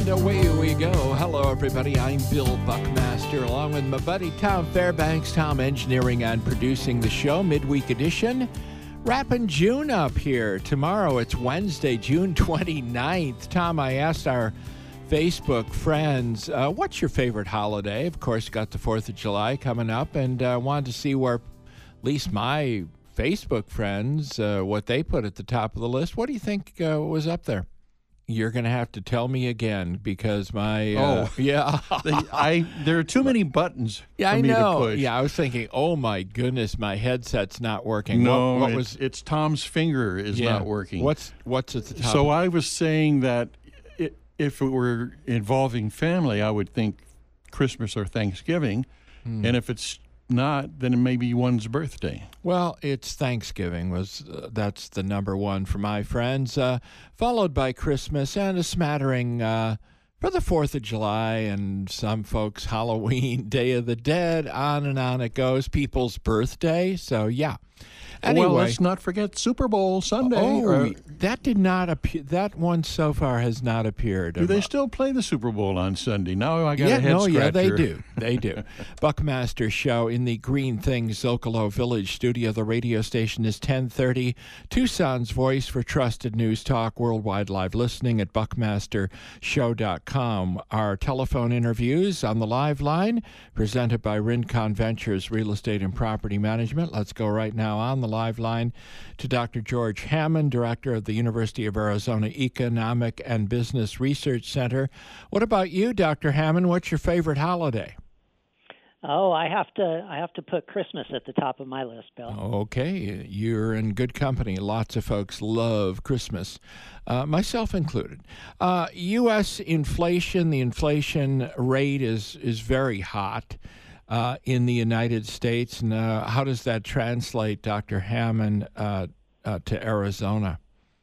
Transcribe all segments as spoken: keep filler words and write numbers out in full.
And away we go. Hello, everybody. I'm Bill Buckmaster, along with my buddy Tom Fairbanks. Tom engineering and producing the show, midweek edition. Wrapping June up here. Tomorrow, it's Wednesday, June twenty-ninth. Tom, I asked our Facebook friends, uh, what's your favorite holiday? Of course, you got the fourth of July coming up, and uh, wanted to see where, at least my Facebook friends, uh, what they put at the top of the list. What do you think uh, was up there? You're going to have to tell me again because my uh, oh yeah I there are too many buttons yeah for I me know to push. Yeah, I was thinking, oh my goodness, my headset's not working. No, what, what it's, was it's Tom's finger is yeah, not working. What's what's at the top? So I was saying that it, if it were involving family, I would think Christmas or Thanksgiving, hmm. and if it's not, then it may be one's birthday. Well, it's Thanksgiving. Was uh, that's the number one for my friends, uh, followed by Christmas and a smattering uh, for the fourth of July and some folks Halloween, Day of the Dead, on and on it goes. People's birthday. So yeah. Anyway, well, let's not forget Super Bowl Sunday. Oh, or, that did not appear. That one so far has not appeared. Do they still play the Super Bowl on Sunday? Now I got yeah, a head no, scratcher. Yeah, they do. They do. Buckmaster Show in the Green Things Zocalo Village studio. The radio station is ten thirty. Tucson's voice for trusted news talk, worldwide live listening at buckmaster show dot com. Our telephone interviews on the live line presented by Rincon Ventures Real Estate and Property Management. Let's go right now on the live line to Doctor George Hammond, director of the University of Arizona Economic and Business Research Center. What about you, Doctor Hammond? What's your favorite holiday? Oh, I have to I have to put Christmas at the top of my list, Bill. Okay, you're in good company. Lots of folks love Christmas, uh, myself included. Uh, U S inflation, the inflation rate is is very hot. Uh, in the United States, and uh, how does that translate, Doctor Hammond, uh, uh, to Arizona?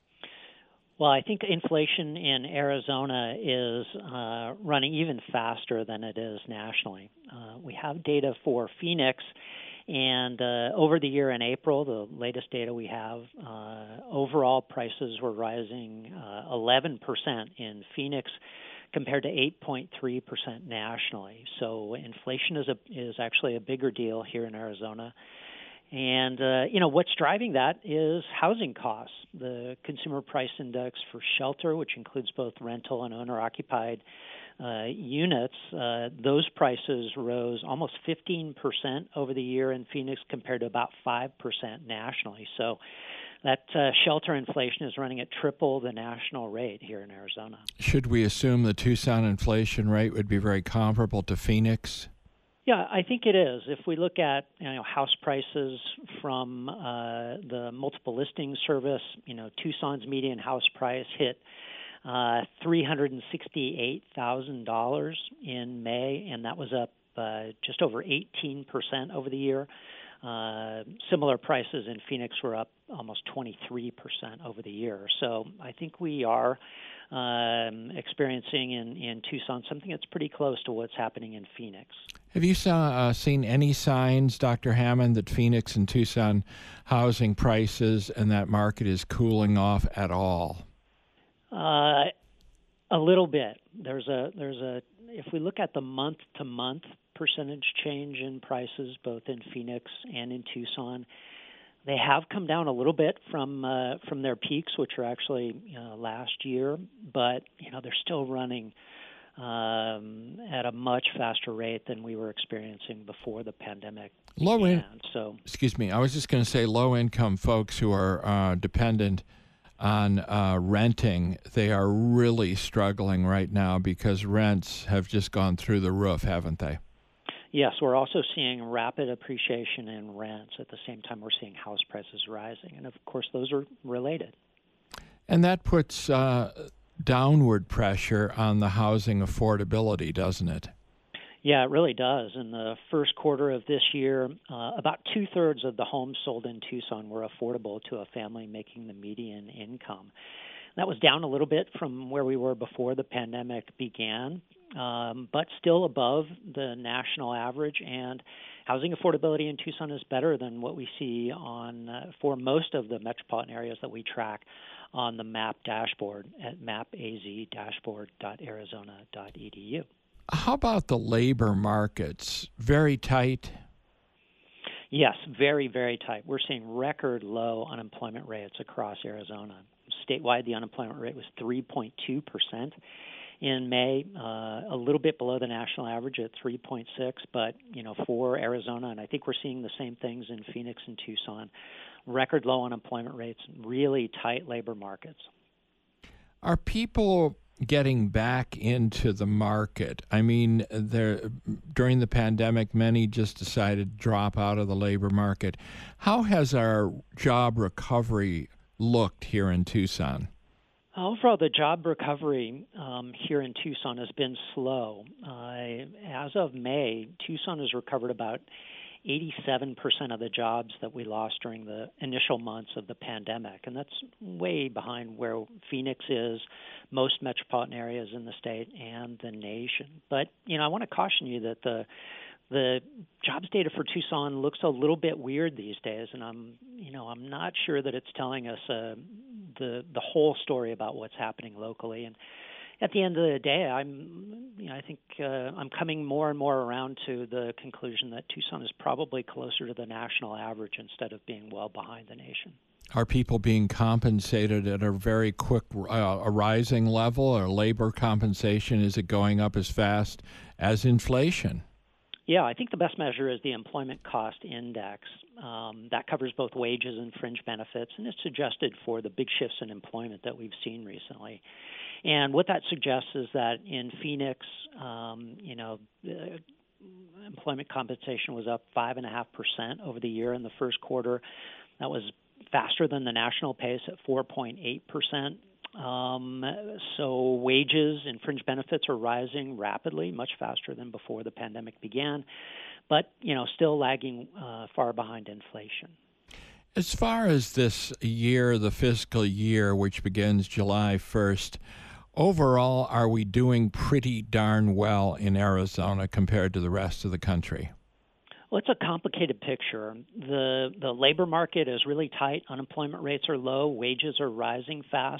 Well, I think inflation in Arizona is uh, running even faster than it is nationally. Uh, we have data for Phoenix, and uh, over the year in April, the latest data we have, uh, overall prices were rising uh, eleven percent in Phoenix, compared to eight point three percent nationally. So inflation is a is actually a bigger deal here in Arizona. And, uh, you know, what's driving that is housing costs. The Consumer Price Index for shelter, which includes both rental and owner-occupied uh, units, uh, those prices rose almost fifteen percent over the year in Phoenix compared to about five percent nationally. So that uh, shelter inflation is running at triple the national rate here in Arizona. Should we assume the Tucson inflation rate would be very comparable to Phoenix? Yeah, I think it is. If we look at you know house prices from uh, the multiple listing service, you know Tucson's median house price hit uh, three hundred sixty-eight thousand dollars in May, and that was up uh, just over eighteen percent over the year. Uh, similar prices in Phoenix were up almost twenty-three percent over the year. So I think we are um, experiencing in, in Tucson something that's pretty close to what's happening in Phoenix. Have you saw, uh, seen any signs, Doctor Hammond, that Phoenix and Tucson housing prices and that market is cooling off at all? Uh, a little bit. There's a there's a if we look at the month to month percentage change in prices both in Phoenix and in Tucson, they have come down a little bit from uh, from their peaks, which were actually uh, last year, but you know they're still running um, at a much faster rate than we were experiencing before the pandemic Low in, began. So, excuse me, I was just going to say low-income folks who are uh, dependent on uh, renting, they are really struggling right now because rents have just gone through the roof, haven't they? Yes, we're also seeing rapid appreciation in rents. At the same time, we're seeing house prices rising. And, of course, those are related. And that puts uh, downward pressure on the housing affordability, doesn't it? Yeah, it really does. In the first quarter of this year, uh, about two-thirds of the homes sold in Tucson were affordable to a family making the median income. That was down a little bit from where we were before the pandemic began, um, but still above the national average. And housing affordability in Tucson is better than what we see on uh, for most of the metropolitan areas that we track on the MAP dashboard at map a z dashboard dot arizona dot e d u. How about the labor markets? Very tight? Yes, very, very tight. We're seeing record low unemployment rates across Arizona. Statewide, the unemployment rate was three point two percent in May, uh, a little bit below the national average at three point six, but, you know, for Arizona, and I think we're seeing the same things in Phoenix and Tucson, record low unemployment rates, really tight labor markets. Are people getting back into the market? I mean, there during the pandemic, many just decided to drop out of the labor market. How has our job recovery looked here in Tucson? Overall, the job recovery um, here in Tucson has been slow. Uh, as of May, Tucson has recovered about eighty-seven percent of the jobs that we lost during the initial months of the pandemic, and that's way behind where Phoenix is, most metropolitan areas in the state, and the nation. But, you know, I want to caution you that the the jobs data for Tucson looks a little bit weird these days, and I'm, you know, I'm not sure that it's telling us uh, the the whole story about what's happening locally. And at the end of the day, I'm, you know, I think uh, I'm coming more and more around to the conclusion that Tucson is probably closer to the national average instead of being well behind the nation. Are people being compensated at a very quick, uh, a rising level, or labor compensation? Is it going up as fast as inflation? Yeah, I think the best measure is the Employment Cost Index. Um, that covers both wages and fringe benefits, and it's adjusted for the big shifts in employment that we've seen recently. And what that suggests is that in Phoenix, um, you know, uh, employment compensation was up five and a half percent over the year in the first quarter. That was faster than the national pace at four point eight percent. Um, so wages and fringe benefits are rising rapidly, much faster than before the pandemic began, but, you know, still lagging uh, far behind inflation. As far as this year, the fiscal year, which begins July first, overall, are we doing pretty darn well in Arizona compared to the rest of the country? Well, it's a complicated picture. The the labor market is really tight. Unemployment rates are low. Wages are rising fast.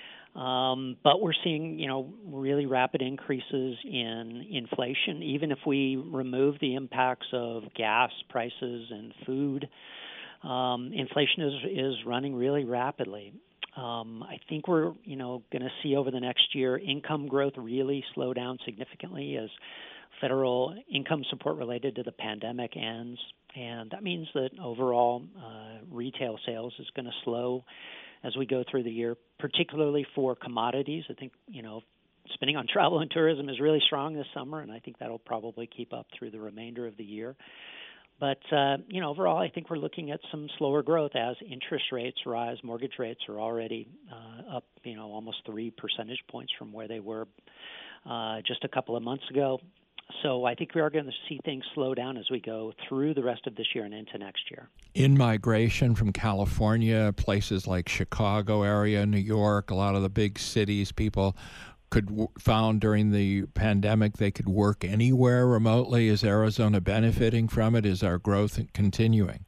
Um, but we're seeing, you know, really rapid increases in inflation. Even if we remove the impacts of gas prices and food, um, inflation is is running really rapidly. Um, I think we're, you know, going to see over the next year income growth really slow down significantly as federal income support related to the pandemic ends. And that means that overall uh, retail sales is going to slow as we go through the year, particularly for commodities. I think, you know, spending on travel and tourism is really strong this summer, and I think that'll probably keep up through the remainder of the year. But, uh, you know, overall, I think we're looking at some slower growth as interest rates rise. Mortgage rates are already uh, up, you know, almost three percentage points from where they were uh, just a couple of months ago. So I think we are going to see things slow down as we go through the rest of this year and into next year. In migration from California, places like Chicago area, New York, a lot of the big cities, people could w- found during the pandemic they could work anywhere remotely. Is Arizona benefiting from it? Is our growth continuing?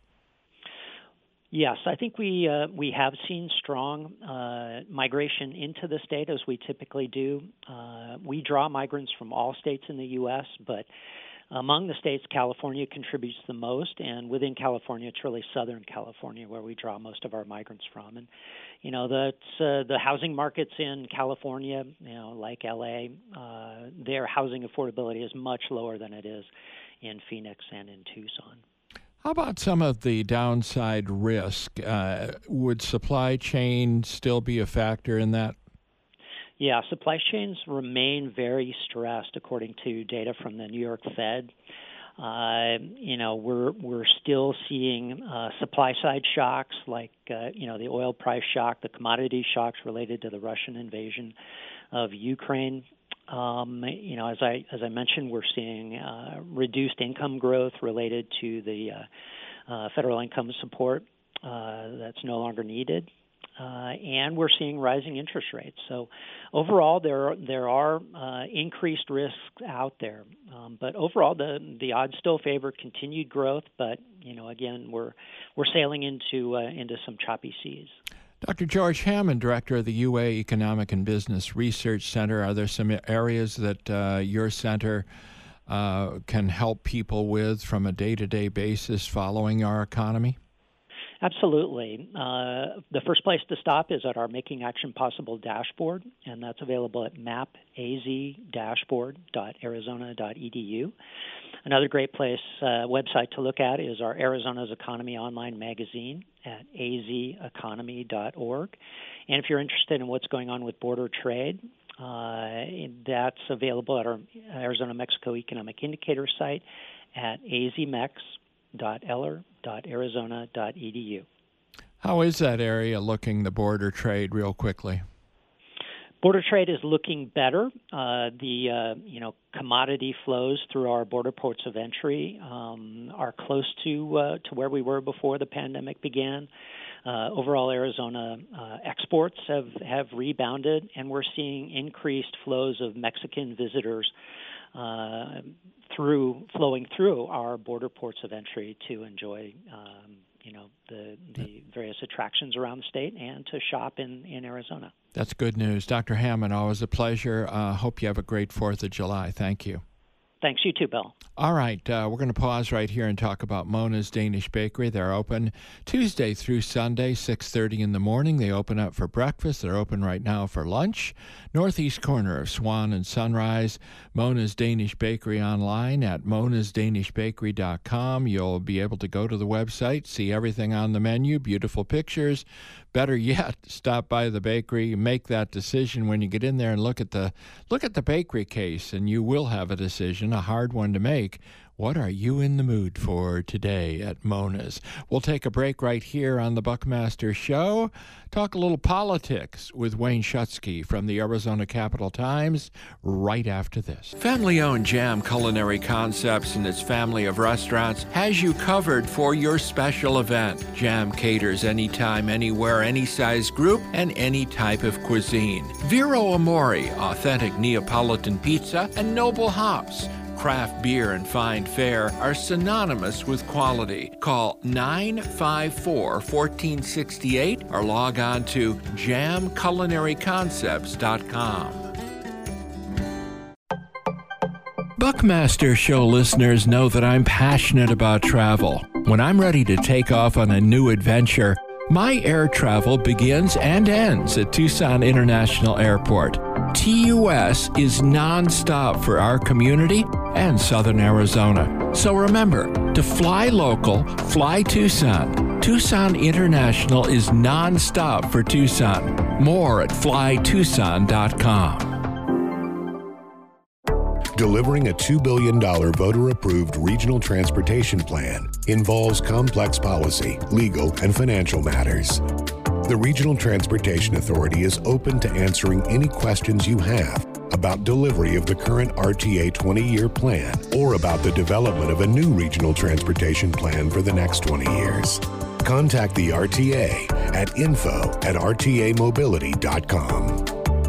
Yes, I think we uh, we have seen strong uh, migration into the state, as we typically do. Uh, we draw migrants from all states in the U S, but among the states, California contributes the most, and within California, it's really Southern California where we draw most of our migrants from. And, you know, that's, uh, the housing markets in California, you know, like L A, uh, their housing affordability is much lower than it is in Phoenix and in Tucson. How about some of the downside risk? Uh, would supply chain still be a factor in that? Yeah, supply chains remain very stressed, according to data from the New York Fed. Uh, you know, we're we're still seeing uh, supply side shocks, like uh, you know the oil price shock, the commodity shocks related to the Russian invasion of Ukraine. Um, you know, as I as I mentioned, we're seeing uh, reduced income growth related to the uh, uh, federal income support uh, that's no longer needed, uh, and we're seeing rising interest rates. So, overall, there there are uh, increased risks out there, um, but overall, the the odds still favor continued growth. But you know, again, we're we're sailing into uh, into some choppy seas. Doctor George Hammond, Director of the U A Economic and Business Research Center. Are there some areas that uh, your center uh, can help people with from a day-to-day basis following our economy? Absolutely. Uh, the first place to stop is at our Making Action Possible dashboard, and that's available at map a z dashboard dot arizona dot e d u. Another great place, uh, website to look at is our Arizona's Economy Online magazine at a z economy dot org. And if you're interested in what's going on with border trade, uh, that's available at our Arizona-Mexico Economic Indicator site at a z mex dot eller dot arizona dot e d u. How is that area looking, the border trade, real quickly? Border trade is looking better. Uh, the uh, you know commodity flows through our border ports of entry um, are close to uh, to where we were before the pandemic began. Uh, overall, Arizona uh, exports have, have rebounded, and we're seeing increased flows of Mexican visitors uh, through flowing through our border ports of entry to enjoy um, you know the the various attractions around the state and to shop in, in Arizona. That's good news. Doctor Hammond, always a pleasure. Uh, hope you have a great fourth of July. Thank you. Thanks, you too, Bill. All right, uh, we're going to pause right here and talk about Mona's Danish Bakery. They're open Tuesday through Sunday, six thirty in the morning. They open up for breakfast. They're open right now for lunch. Northeast corner of Swan and Sunrise. Mona's Danish Bakery online at monas danish bakery dot com. You'll be able to go to the website, see everything on the menu, beautiful pictures. Better yet, stop by the bakery, make that decision when you get in there and look at the look at the bakery case, and you will have a decision, a hard one to make. What are you in the mood for today at Mona's? We'll take a break right here on the Buckmaster Show. Talk a little politics with Wayne Schutsky from the Arizona Capital Times right after this. Family-owned Jam Culinary Concepts and its family of restaurants has you covered for your special event. Jam caters anytime, anywhere, any size group, and any type of cuisine. Vero Amore, authentic Neapolitan pizza, and Noble Hops. Craft beer and fine fare are synonymous with quality. Call nine five four, one four six eight or log on to jam culinary concepts dot com. Buckmaster Show listeners know that I'm passionate about travel. When I'm ready to take off on a new adventure, my air travel begins and ends at Tucson International Airport. T U S is nonstop for our community and Southern Arizona. So remember, to fly local, fly Tucson. Tucson International is nonstop for Tucson. More at fly tucson dot com. Delivering a two billion dollars voter-approved regional transportation plan involves complex policy, legal, and financial matters. The Regional Transportation Authority is open to answering any questions you have about delivery of the current R T A twenty-year plan or about the development of a new regional transportation plan for the next twenty years. Contact the R T A at info at r t a mobility dot com.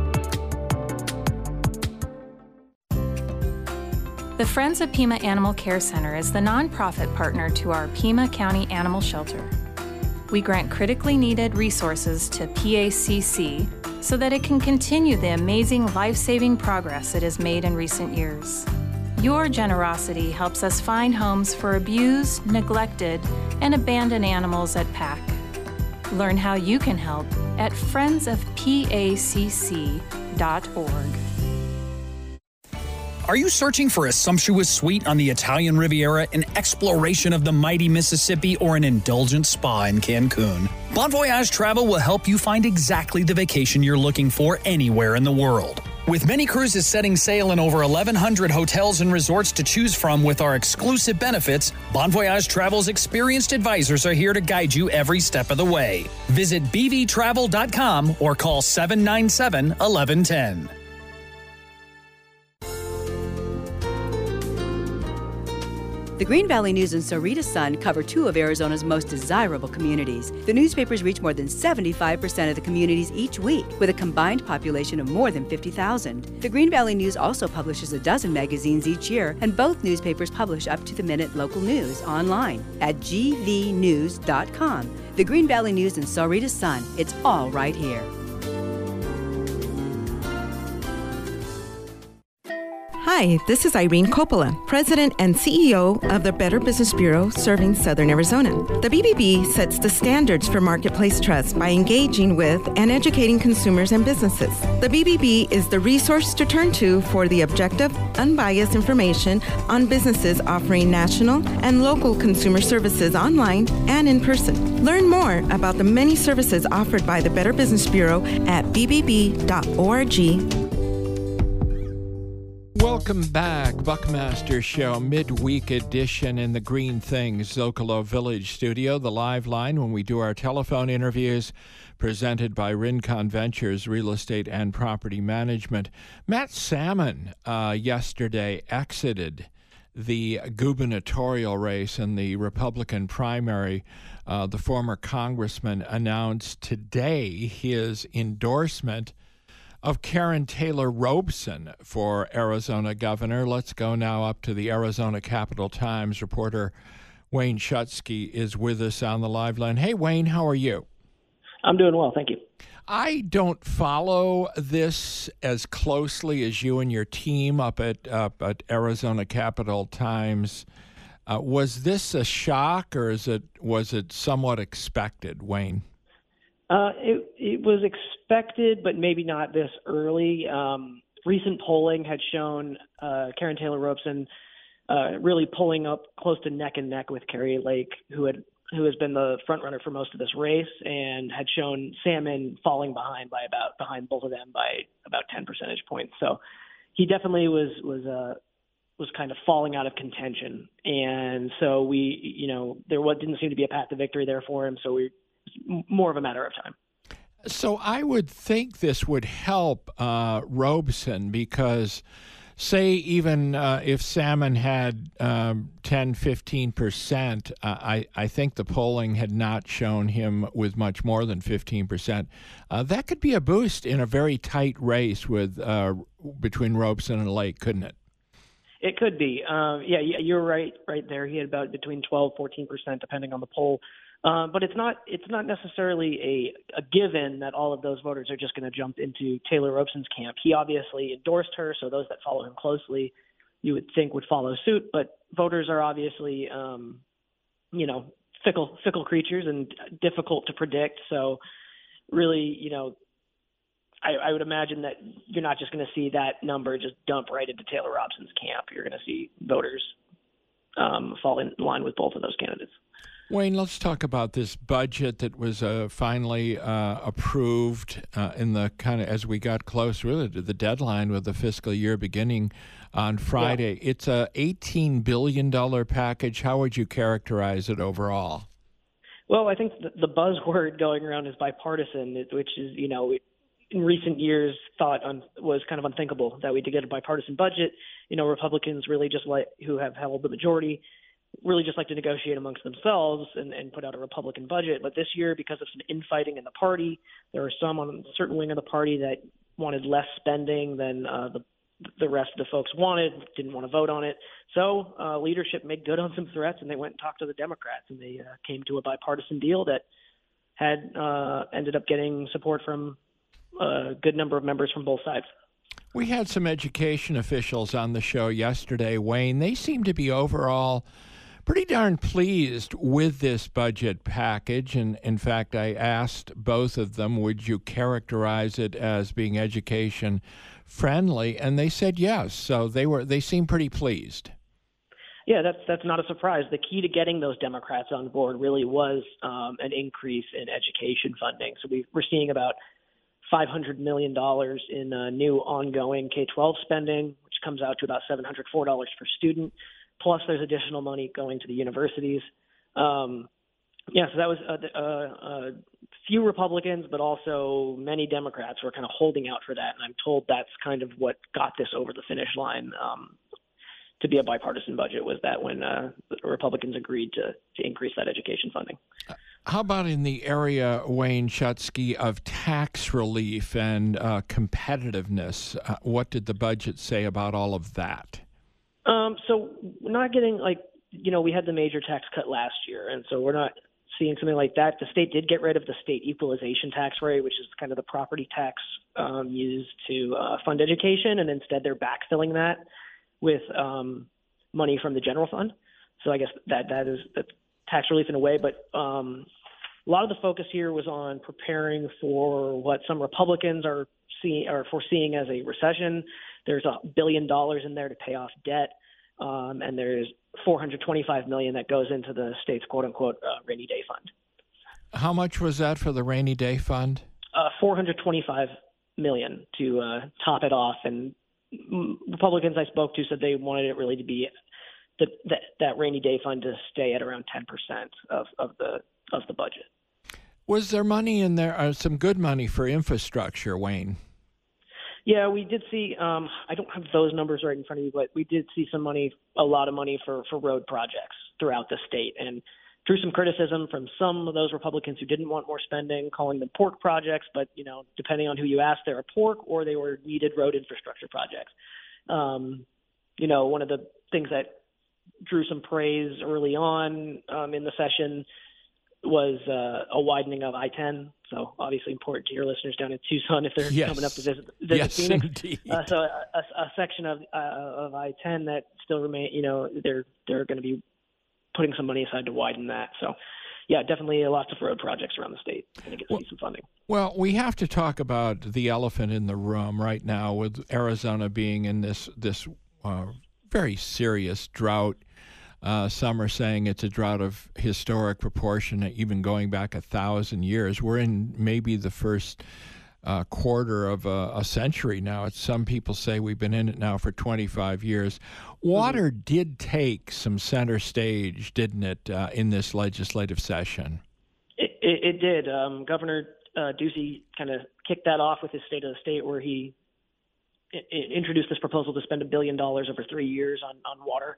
The Friends of Pima Animal Care Center is the nonprofit partner to our Pima County Animal Shelter. We grant critically needed resources to P A C C so that it can continue the amazing life-saving progress it has made in recent years. Your generosity helps us find homes for abused, neglected, and abandoned animals at P A C. Learn how you can help at friends of p a c c dot org. Are you searching for a sumptuous suite on the Italian Riviera, an exploration of the mighty Mississippi, or an indulgent spa in Cancun? Bon Voyage Travel will help you find exactly the vacation you're looking for anywhere in the world. With many cruises setting sail in over eleven hundred hotels and resorts to choose from with our exclusive benefits, Bon Voyage Travel's experienced advisors are here to guide you every step of the way. Visit b v travel dot com or call seven nine seven, one one one zero. The Green Valley News and Sarita Sun cover two of Arizona's most desirable communities. The newspapers reach more than seventy-five percent of the communities each week, with a combined population of more than fifty thousand. The Green Valley News also publishes a dozen magazines each year, and both newspapers publish up-to-the-minute local news online at g v news dot com. The Green Valley News and Sahuarita Sun. It's all right here. Hi, this is Irene Coppola, President and C E O of the Better Business Bureau serving Southern Arizona. The B B B sets the standards for marketplace trust by engaging with and educating consumers and businesses. The B B B is the resource to turn to for the objective, unbiased information on businesses offering national and local consumer services online and in person. Learn more about the many services offered by the Better Business Bureau at b b b dot org. Welcome back, Buckmaster Show, midweek edition in the Green Things Zocalo Village studio, the live line when we do our telephone interviews, presented by Rincon Ventures Real Estate and Property Management. Matt Salmon uh, yesterday exited the gubernatorial race in the Republican primary. Uh, the former congressman announced today his endorsement of Karen Taylor Robson for Arizona governor. Let's go now up to the Arizona Capital Times. Reporter Wayne Schutsky is with us on the live line. Hey, Wayne, how are you? I'm doing well, thank you. I don't follow this as closely as you and your team up at, up at Arizona Capital Times. Uh, was this a shock, or is it was it somewhat expected, Wayne? Uh, it, it was expected, but maybe not this early. Um, recent polling had shown uh, Karen Taylor Robson uh, really pulling up close to neck and neck with Kari Lake, who had who has been the front runner for most of this race, and had shown Salmon falling behind by about behind both of them by about ten percentage points. So he definitely was was uh, was kind of falling out of contention, and so we you know there was, didn't seem to be a path to victory there for him. So we. More of a matter of time. So I would think this would help uh, Robson because, say, even uh, if Salmon had um, ten, fifteen percent, uh, I, I think the polling had not shown him with much more than fifteen percent. Uh, that could be a boost in a very tight race with uh, between Robson and Lake, couldn't it? It could be. Uh, yeah, you're right right there. He had about between twelve, fourteen percent, depending on the poll. Uh, but it's not it's not necessarily a, a given that all of those voters are just going to jump into Taylor Robson's camp. He obviously endorsed her, so those that follow him closely, you would think would follow suit. But voters are obviously, um, you know, fickle fickle creatures and difficult to predict. So really, you know, I, I would imagine that you're not just going to see that number just dump right into Taylor Robson's camp. You're going to see voters um, fall in line with both of those candidates. Wayne, let's talk about this budget that was uh, finally uh, approved uh, in the kind of as we got close really to the deadline with the fiscal year beginning on Friday. Yeah. It's a eighteen billion dollars package. How would you characterize it overall? Well, I think the, the buzzword going around is bipartisan, which is, you know, in recent years thought un, was kind of unthinkable that we did get a bipartisan budget. You know, Republicans really just like who have held the majority really just like to negotiate amongst themselves and, and put out a Republican budget. But this year, because of some infighting in the party, there were some on a certain wing of the party that wanted less spending than uh, the the rest of the folks wanted, didn't want to vote on it. So uh, leadership made good on some threats, and they went and talked to the Democrats, and they uh, came to a bipartisan deal that had uh, ended up getting support from a good number of members from both sides. We had some education officials on the show yesterday, Wayne. They seem to be overall pretty darn pleased with this budget package. And in fact, I asked both of them, would you characterize it as being education friendly? And they said yes. So they were they seem pretty pleased. Yeah, that's that's not a surprise. The key to getting those Democrats on board really was um, an increase in education funding. So we, we're seeing about five hundred million dollars in uh, new ongoing K twelve spending, which comes out to about seven hundred four dollars per student. Plus, there's additional money going to the universities. Um, yeah, so that was a, a, a few Republicans, but also many Democrats were kind of holding out for that. And I'm told that's kind of what got this over the finish line um, to be a bipartisan budget, was that when uh, the Republicans agreed to, to increase that education funding. How about in the area, Wayne Schutsky, of tax relief and uh, competitiveness? Uh, what did the budget say about all of that? Um, so we're not getting like, you know, we had the major tax cut last year, and so we're not seeing something like that. The state did get rid of the state equalization tax rate, which is kind of the property tax um, used to uh, fund education, and instead they're backfilling that with um, money from the general fund. So I guess that that is that's tax relief in a way, but um, a lot of the focus here was on preparing for what some Republicans are seeing are foreseeing as a recession. There's a billion dollars in there to pay off debt, um, and there's four hundred twenty-five million dollars that goes into the state's quote-unquote uh, rainy day fund. How much was that for the rainy day fund? Uh, four hundred twenty-five million dollars to uh, top it off, and Republicans I spoke to said they wanted it really to be the, that that rainy day fund to stay at around ten percent of, of the of the budget. Was there money in there, uh, some good money for infrastructure, Wayne? Yeah, we did see, um, I don't have those numbers right in front of me, but we did see some money, a lot of money for, for road projects throughout the state, and drew some criticism from some of those Republicans who didn't want more spending, calling them pork projects, but, you know, depending on who you ask, they're a pork or they were needed road infrastructure projects. Um, you know, one of the things that drew some praise early on um, in the session was uh, a widening of I ten. So obviously important to your listeners down in Tucson if they're yes. coming up to visit, visit yes, Phoenix. Indeed. Uh, so a, a, a section of uh, of I ten that still remain, you know, they're they're going to be putting some money aside to widen that. So yeah, definitely lots of road projects around the state going to get to well, see some funding. Well, we have to talk about the elephant in the room right now with Arizona being in this this uh, very serious drought. Uh, some are saying it's a drought of historic proportion, even going back a thousand years. We're in maybe the first uh, quarter of a, a century now. It's, some people say we've been in it now for twenty-five years. Water mm-hmm. did take some center stage, didn't it, uh, in this legislative session? It, it, it did. Um, Governor uh, Ducey kind of kicked that off with his State of the State, where he I- introduced this proposal to spend a billion dollars over three years on, on water.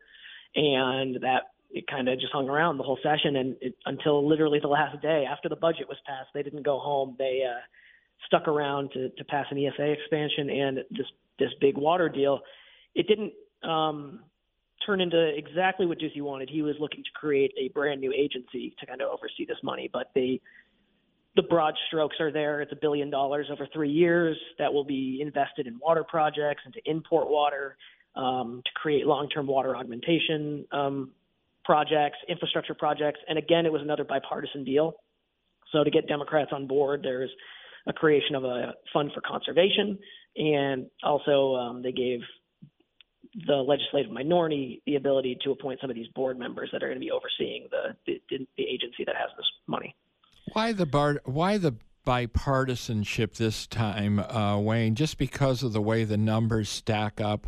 And that it kind of just hung around the whole session, and it, until literally the last day after the budget was passed, they didn't go home. They uh, stuck around to, to pass an E S A expansion and this this big water deal. It didn't um, turn into exactly what Ducey wanted. He was looking to create a brand new agency to kind of oversee this money, but they the broad strokes are there. It's a billion dollars over three years that will be invested in water projects and to import water. Um, to create long-term water augmentation um, projects, infrastructure projects. And again, it was another bipartisan deal. So to get Democrats on board, there's a creation of a fund for conservation. And also um, they gave the legislative minority the ability to appoint some of these board members that are going to be overseeing the, the, the agency that has this money. Why the bar, why the bipartisanship this time, uh, Wayne? Just because of the way the numbers stack up?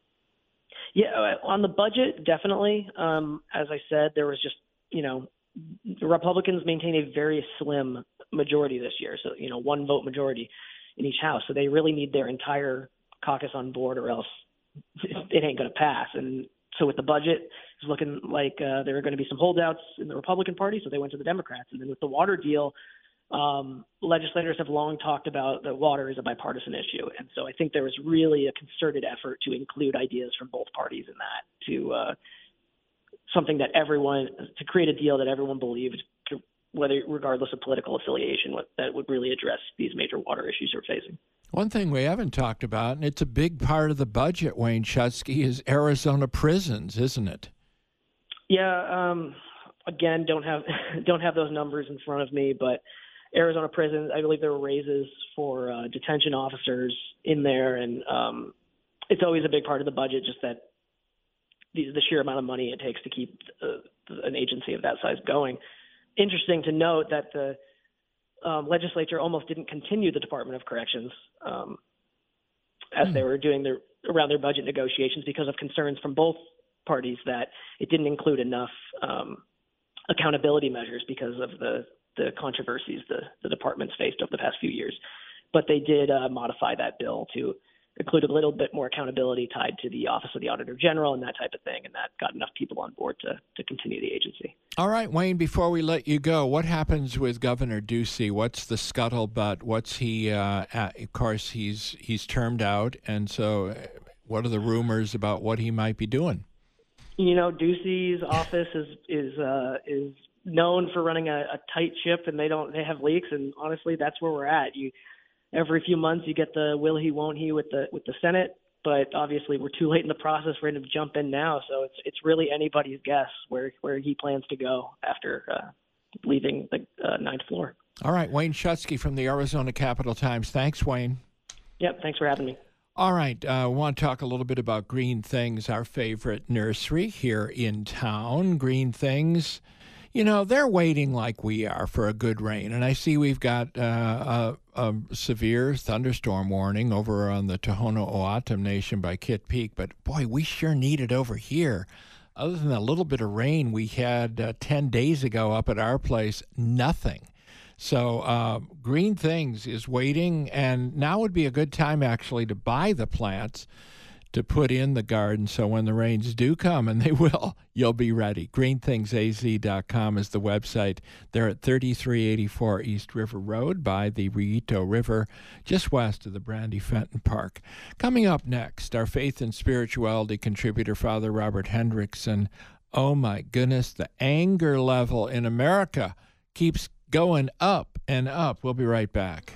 Yeah, on the budget, definitely. Um, as I said, there was just, you know, the Republicans maintain a very slim majority this year. So, you know, one vote majority in each house. So they really need their entire caucus on board or else it ain't going to pass. And so with the budget, it's looking like uh, there are going to be some holdouts in the Republican Party. So they went to the Democrats. And then with the water deal, Um, legislators have long talked about that water is a bipartisan issue. And so I think there was really a concerted effort to include ideas from both parties in that, to uh, something that everyone, to create a deal that everyone believed, whether regardless of political affiliation, what, that would really address these major water issues we're facing. One thing we haven't talked about, and it's a big part of the budget, Wayne Schutsky, is Arizona prisons, isn't it? Yeah. Um, again, don't have don't have those numbers in front of me, but Arizona prisons, I believe there were raises for uh, detention officers in there, and um, it's always a big part of the budget, just that the, the sheer amount of money it takes to keep uh, an agency of that size going. Interesting to note that the um, legislature almost didn't continue the Department of Corrections um, as mm. they were doing their around their budget negotiations because of concerns from both parties that it didn't include enough um, accountability measures because of the the controversies the, the department's faced over the past few years. But they did uh, modify that bill to include a little bit more accountability tied to the Office of the Auditor General and that type of thing, and that got enough people on board to, to continue the agency. All right, Wayne, before we let you go, what happens with Governor Ducey? What's the scuttlebutt? What's he, uh, at, of course, he's he's termed out, and so what are the rumors about what he might be doing? You know, Ducey's office is, is, uh, is known for running a, a tight ship, and they don't they have leaks. And honestly, that's where we're at. You every few months you get the will he, won't he with the with the Senate, but obviously we're too late in the process for him to jump in now. So it's it's really anybody's guess where where he plans to go after uh, leaving the uh, ninth floor. All right, Wayne Schutsky from the Arizona Capital Times. Thanks, Wayne. Yep, thanks for having me. All right, I uh, want to talk a little bit about Green Things, our favorite nursery here in town. Green Things, you know, they're waiting like we are for a good rain. And I see we've got uh, a, a severe thunderstorm warning over on the Tohono O'odham Nation by Kitt Peak. But, boy, we sure need it over here. Other than a little bit of rain we had uh, ten days ago up at our place, nothing. So uh, Green Things is waiting, and now would be a good time, actually, to buy the plants to put in the garden, so when the rains do come, and they will, you'll be ready. green things a z dot com is the website. They're at thirty-three eighty-four East River Road by the Rito River, just west of the Brandy Fenton Park. Coming up next, our faith and spirituality contributor, Father Robert Hendrickson. Oh, my goodness, the anger level in America keeps going up and up. We'll be right back.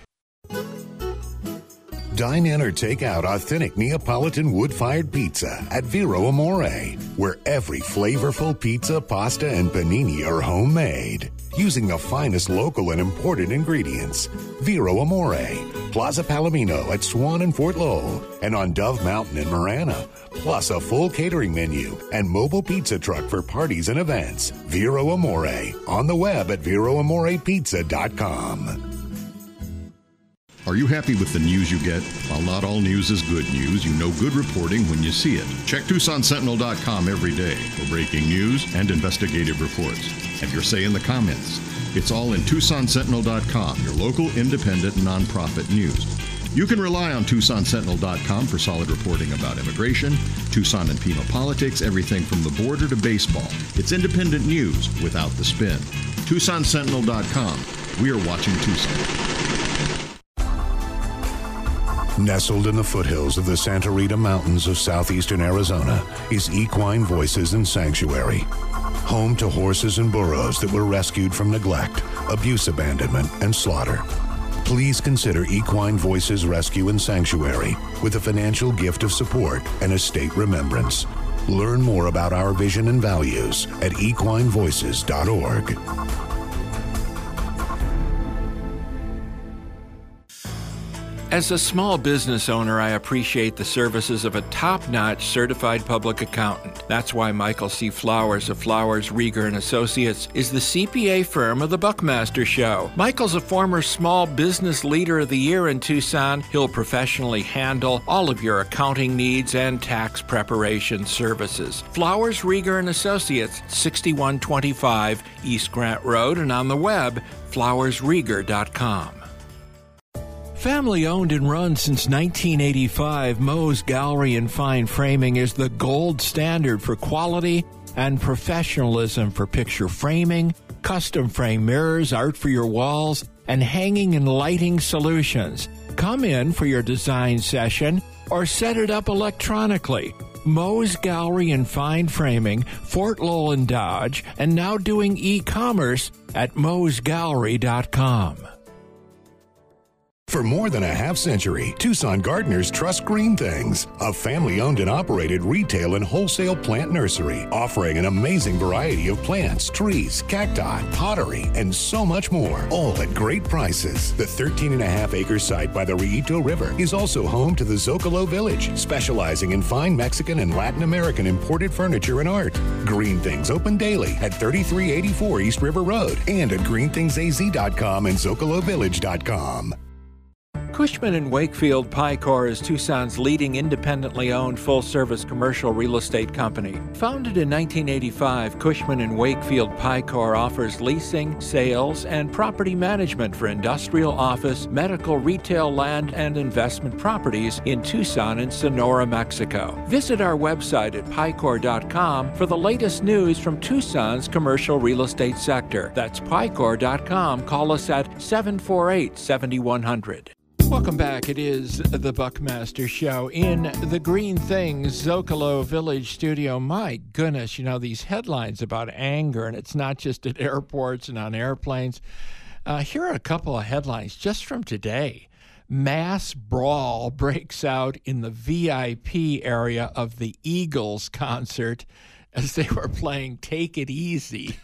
Dine in or take out authentic Neapolitan wood-fired pizza at Vero Amore, where every flavorful pizza, pasta, and panini are homemade, using the finest local and imported ingredients. Vero Amore, Plaza Palomino at Swan and Fort Lowell, and on Dove Mountain in Marana, plus a full catering menu and mobile pizza truck for parties and events. Vero Amore, on the web at vero amore pizza dot com. Are you happy with the news you get? While not all news is good news, you know good reporting when you see it. Check Tucson Sentinel dot com every day for breaking news and investigative reports. Have your say in the comments. It's all in Tucson Sentinel dot com, your local independent nonprofit news. You can rely on Tucson Sentinel dot com for solid reporting about immigration, Tucson and Pima politics, everything from the border to baseball. It's independent news without the spin. Tucson Sentinel dot com. We are watching Tucson. Nestled in the foothills of the Santa Rita Mountains of southeastern Arizona is Equine Voices and Sanctuary, home to horses and burros that were rescued from neglect, abuse, abandonment, and slaughter. Please consider Equine Voices Rescue and Sanctuary with a financial gift of support and a state remembrance. Learn more about our vision and values at equine voices dot org. As a small business owner, I appreciate the services of a top-notch certified public accountant. That's why Michael C. Flowers of Flowers, Rieger and Associates is the C P A firm of the Buckmaster Show. Michael's a former Small Business Leader of the Year in Tucson. He'll professionally handle all of your accounting needs and tax preparation services. Flowers, Rieger and Associates, sixty-one twenty-five East Grant Road, and on the web, flowers rieger dot com. Family owned and run since nineteen eighty-five, Moe's Gallery and Fine Framing is the gold standard for quality and professionalism for picture framing, custom frame mirrors, art for your walls, and hanging and lighting solutions. Come in for your design session or set it up electronically. Moe's Gallery and Fine Framing, Fort Lowell and Dodge, and now doing e-commerce at moes gallery dot com. For more than a half century, Tucson gardeners trust Green Things, a family-owned and operated retail and wholesale plant nursery, offering an amazing variety of plants, trees, cacti, pottery, and so much more, all at great prices. The thirteen and a half acre site by the Rito River is also home to the Zocalo Village, specializing in fine Mexican and Latin American imported furniture and art. Green Things open daily at thirty-three eighty-four East River Road and at green things a z dot com and zocalo village dot com. Cushman and Wakefield Picor is Tucson's leading independently owned full-service commercial real estate company. Founded in nineteen eighty-five, Cushman and Wakefield Picor offers leasing, sales, and property management for industrial, office, medical, retail, land, and investment properties in Tucson and Sonora, Mexico. Visit our website at picor dot com for the latest news from Tucson's commercial real estate sector. That's picor dot com. Call us at seven four eight, seven one zero zero. Welcome back. It is the Buckmaster Show in the Green Things Zocalo Village studio. My goodness, you know, these headlines about anger, and it's not just at airports and on airplanes. Uh, here are a couple of headlines just from today. Mass brawl breaks out in the V I P area of the Eagles concert as they were playing Take It Easy.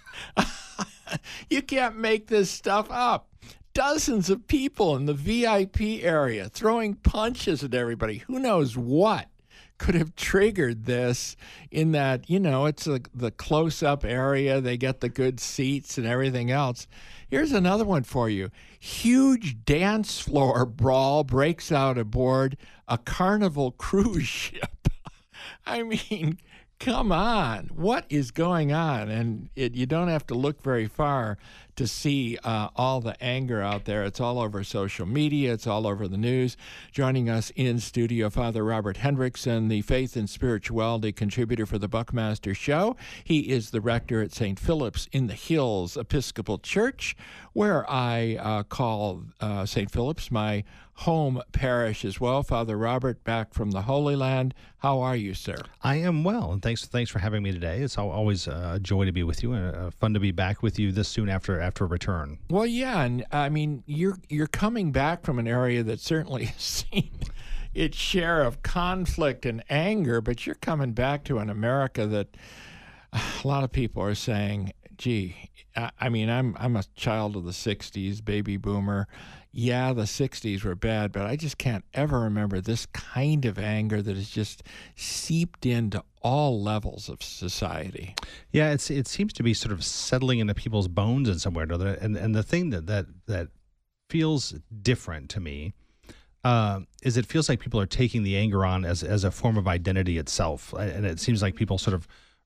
You can't make this stuff up. Dozens of people in the V I P area throwing punches at everybody. Who knows what could have triggered this in that, you know, it's a, the close-up area. They get the good seats and everything else. Here's another one for you. Huge dance floor brawl breaks out aboard a Carnival cruise ship. I mean, come on. What is going on? And it, you don't have to look very far to see uh, all the anger out there. It's all over social media. It's all over the news. Joining us in studio, Father Robert Hendrickson, the Faith and Spirituality contributor for the Buckmaster Show. He is the rector at Saint Philip's in the Hills Episcopal Church, where I uh, call uh, Saint Philip's my home parish as well. Father Robert, back from the Holy Land. How are you, sir? I am well, and thanks thanks for having me today. It's always a joy to be with you, and uh, fun to be back with you this soon after after a return. Well, yeah, and I mean, you're you're coming back from an area that certainly has seen its share of conflict and anger, but you're coming back to an America that a lot of people are saying, gee, I, I mean, I'm I'm a child of the sixties, baby boomer. Yeah, the sixties were bad, but I just can't ever remember this kind of anger that has just seeped into all levels of society. Yeah, it's it seems to be sort of settling into people's bones in some way or another. And and the thing that that, that feels different to me uh, is it feels like people are taking the anger on as, as a form of identity itself. And it seems like people sort of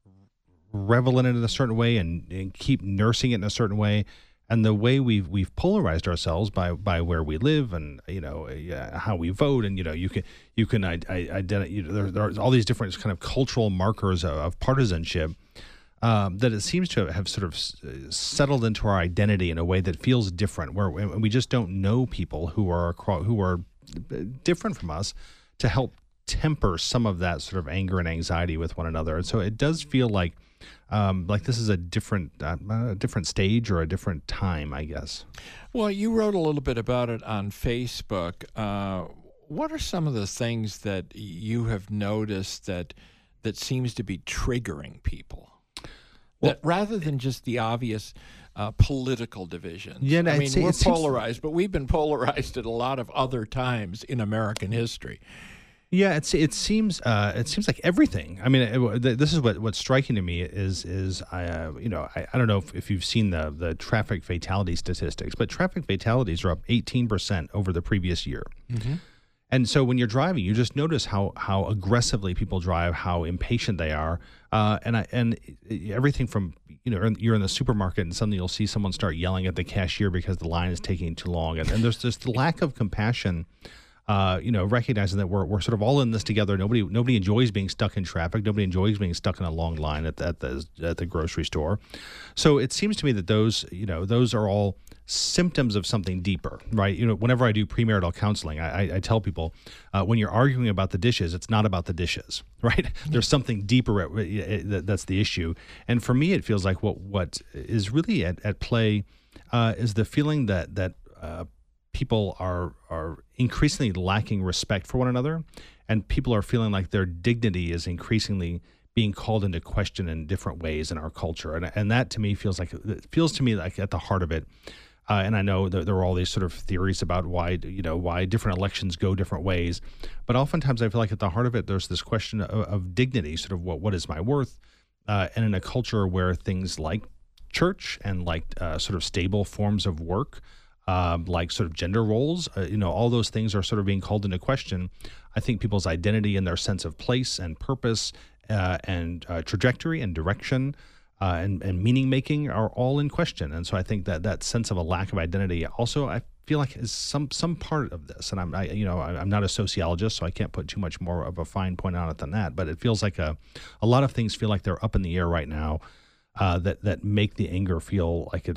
revel in it in a certain way and, and keep nursing it in a certain way. And the way we've we've polarized ourselves by by where we live and you know uh, how we vote, and you know you can you can identify you know, there, there are all these different kind of cultural markers of, of partisanship um, that it seems to have sort of settled into our identity in a way that feels different, where we just don't know people who are who are different from us to help temper some of that sort of anger and anxiety with one another. And so it does feel like. Um, like this is a different, uh, a different stage or a different time, I guess. Well, you wrote a little bit about it on Facebook. Uh, what are some of the things that you have noticed that that seems to be triggering people? Well, that rather than just the obvious uh, political divisions. Yeah, I mean, we're seems, polarized, but we've been polarized at a lot of other times in American history. Yeah, it's it seems uh, it seems like everything. I mean, it, this is what what's striking to me is is I uh, you know I, I don't know if, if you've seen the the traffic fatality statistics, but traffic fatalities are up eighteen percent over the previous year. Mm-hmm. And so when you're driving, you just notice how how aggressively people drive, how impatient they are, uh, and I and everything from you know you're in the supermarket and suddenly you'll see someone start yelling at the cashier because the line is taking too long, and, and there's this lack of compassion. Uh, you know, recognizing that we're we're sort of all in this together. Nobody nobody enjoys being stuck in traffic. Nobody enjoys being stuck in a long line at the, at the at the grocery store. So it seems to me that those you know those are all symptoms of something deeper, right? You know, whenever I do premarital counseling, I, I tell people uh, when you're arguing about the dishes, it's not about the dishes, right? There's something deeper at, that's the issue. And for me, it feels like what what is really at at play uh, is the feeling that that. Uh, people are are increasingly lacking respect for one another, and people are feeling like their dignity is increasingly being called into question in different ways in our culture. And and that to me feels like it feels to me like at the heart of it. Uh, and I know that there are all these sort of theories about why you know why different elections go different ways, but oftentimes I feel like at the heart of it there's this question of, of dignity, sort of what what is my worth, uh, and in a culture where things like church and like uh, sort of stable forms of work. Um, like sort of gender roles, uh, you know, all those things are sort of being called into question. I think people's identity and their sense of place and purpose uh, and uh, trajectory and direction uh, and, and meaning making are all in question. And so I think that that sense of a lack of identity also, I feel like is some some part of this. And I'm, I, you know, I'm not a sociologist, so I can't put too much more of a fine point on it than that. But it feels like a, a lot of things feel like they're up in the air right now uh, that that make the anger feel like it's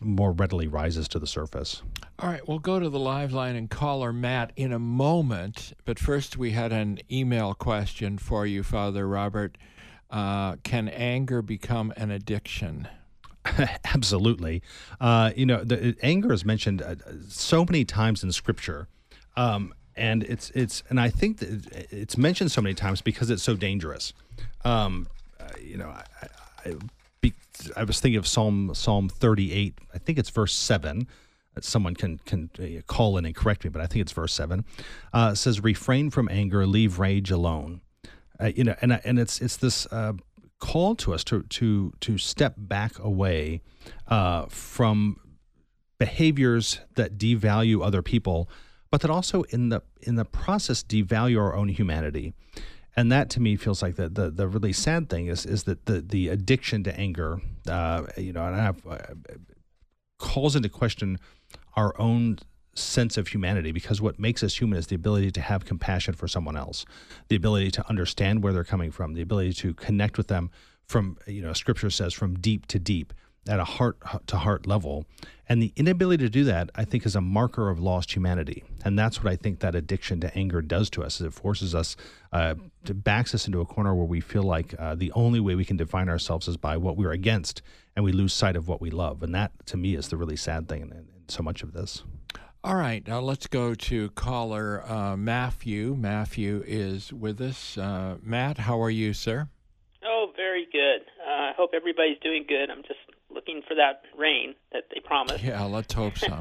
more readily rises to the surface. All right, we'll go to the live line and caller Matt in a moment. But first, we had an email question for you, Father Robert. Uh, can anger become an addiction? Absolutely. Uh, you know, the, anger is mentioned uh, so many times in Scripture, um, and it's it's and I think that it's mentioned so many times because it's so dangerous. Um, uh, you know, I, I, be, I was thinking of Psalm Psalm thirty-eight. I think it's verse seven. Someone can can call in and correct me, but I think it's verse seven. Uh, it says, "Refrain from anger, leave rage alone." Uh, you know, and and it's it's this. Uh, call to us to to to step back away uh, from behaviors that devalue other people, but that also in the in the process devalue our own humanity. And that to me feels like the the, the really sad thing is is that the the addiction to anger, uh, you know, and I have, uh, calls into question our own sense of humanity, because what makes us human is the ability to have compassion for someone else, the ability to understand where they're coming from, the ability to connect with them from, you know, Scripture says, from deep to deep at a heart to heart level. And the inability to do that, I think, is a marker of lost humanity. And that's what I think that addiction to anger does to us, is it forces us, uh, to backs us into a corner where we feel like uh, the only way we can define ourselves is by what we're against, and we lose sight of what we love. And that, to me, is the really sad thing in, in so much of this. All right, now let's go to caller uh, Matthew. Matthew is with us. Uh, Matt, how are you, sir? Oh, very good. I uh, hope everybody's doing good. I'm just looking for that rain that they promised. Yeah, let's hope so.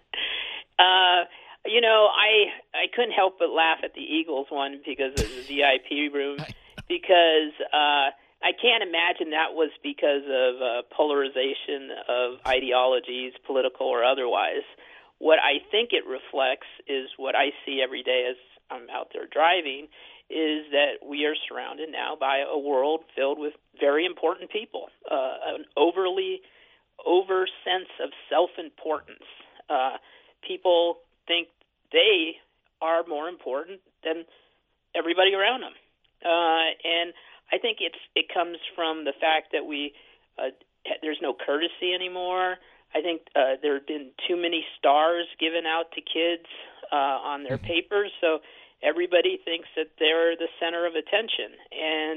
uh, you know, I I couldn't help but laugh at the Eagles one because of the V I P room, because uh, I can't imagine that was because of uh, polarization of ideologies, political or otherwise. What I think it reflects is what I see every day as I'm out there driving, is that we are surrounded now by a world filled with very important people, uh, an overly over sense of self-importance. Uh, people think they are more important than everybody around them. Uh, and I think it's it comes from the fact that we uh, there's no courtesy anymore. I think uh, there have been too many stars given out to kids uh, on their papers, so everybody thinks that they're the center of attention. And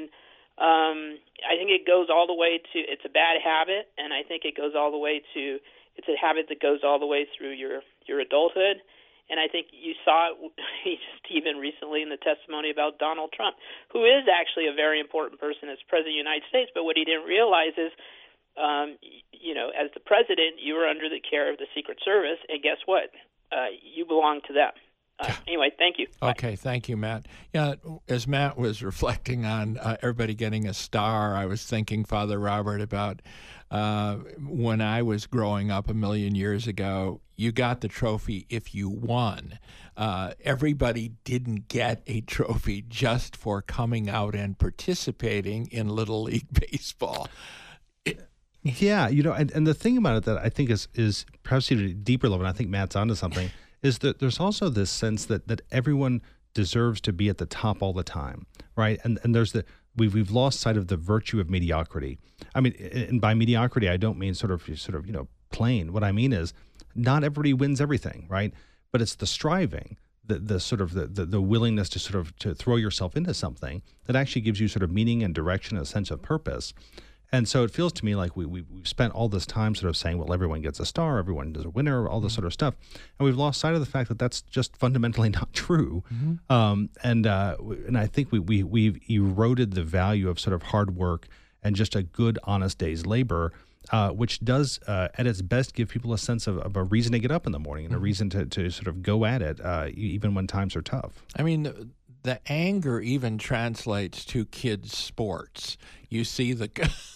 um, I think it goes all the way to, it's a bad habit, and I think it goes all the way to, it's a habit that goes all the way through your, your adulthood. And I think you saw it just even recently in the testimony about Donald Trump, who is actually a very important person as President of the United States, but what he didn't realize is, Um, you know, as the president, you were under the care of the Secret Service, and guess what? Uh, you belong to them. Uh, anyway, thank you. Bye. Okay, thank you, Matt. Yeah, as Matt was reflecting on uh, everybody getting a star, I was thinking, Father Robert, about uh, when I was growing up a million years ago, you got the trophy if you won. Uh, everybody didn't get a trophy just for coming out and participating in Little League Baseball. It, Yeah, you know, and, and the thing about it that I think is is perhaps even a deeper level, and I think Matt's onto something, is that there's also this sense that that everyone deserves to be at the top all the time, right? And and there's the we've we've lost sight of the virtue of mediocrity. I mean, and by mediocrity, I don't mean sort of sort of you know plain. What I mean is, not everybody wins everything, right? But it's the striving, the the sort of the the, the willingness to sort of to throw yourself into something that actually gives you sort of meaning and direction, a sense of purpose. And so it feels to me like we, we, we've spent all this time sort of saying, well, everyone gets a star, everyone is a winner, all this sort of stuff. And we've lost sight of the fact that that's just fundamentally not true. Mm-hmm. Um, and uh, and I think we, we, we've eroded the value of sort of hard work and just a good, honest day's labor, uh, which does, uh, at its best, give people a sense of, of a reason to get up in the morning and mm-hmm. a reason to, to sort of go at it, uh, even when times are tough. I mean, the, the anger even translates to kids' sports. You see the...